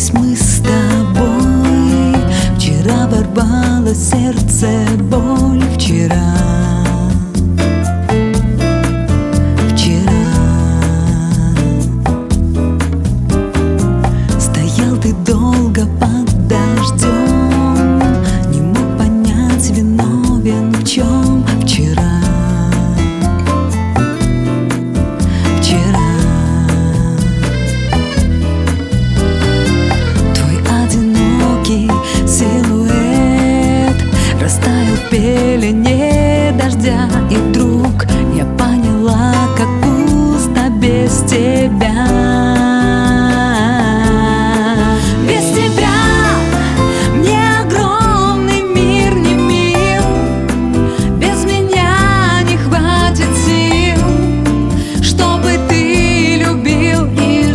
Расстались мы с тобой, вчера ворвало сердце боль. Вчера стоял ты долго под дождем, не мог понять, виновен в чем. Вчера твой одинокий силуэт растаял в пелене дождя, и вдруг я поняла, как пусто без тебя. Без тебя мне огромный мир не мил, без меня не хватит сил, чтобы ты любил и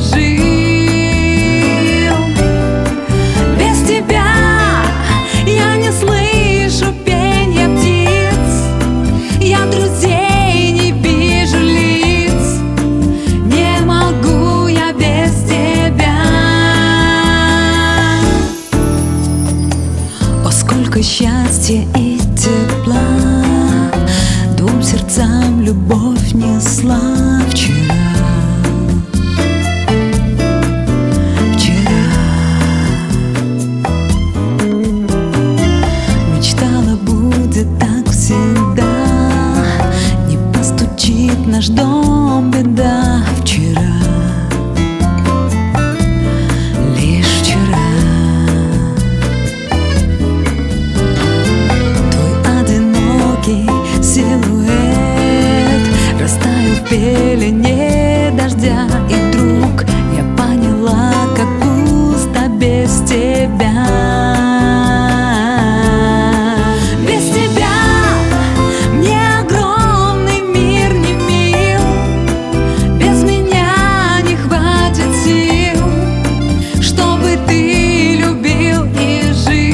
жил. Без тебя я не слышу пенья птиц, я друзей не вижу лиц, не могу я без тебя. О, сколько счастья и тепла двум сердцам любовь несла. Вчера мечтала, будет так всегда, не постучит в наш дом беда. Вчера, лишь вчера твой одинокий силуэт растаял в пелене дождя, и вдруг я поняла, как пусто без тебя. Без тебя мне огромный мир не мил, без меня не хватит сил, чтобы ты любил и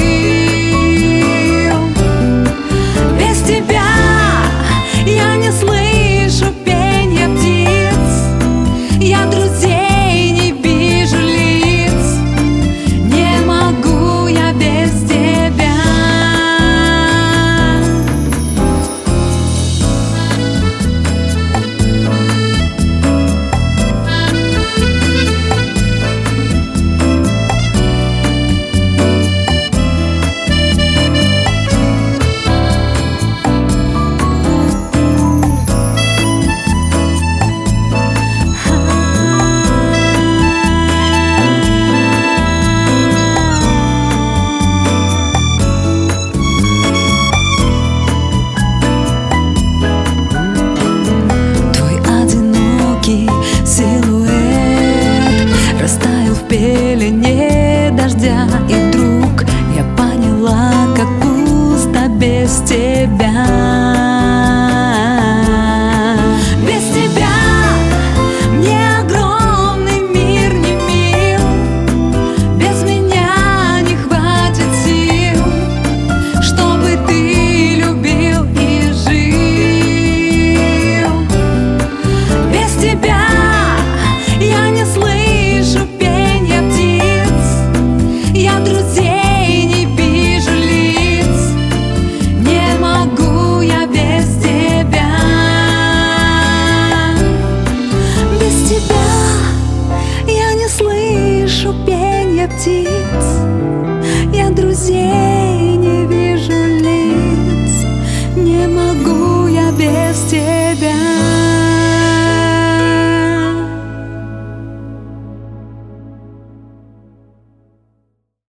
жил. Без тебя я не слышу пенья птиц, я друзей не вижу лиц, не могу я без тебя. Силуэт растаял в пелене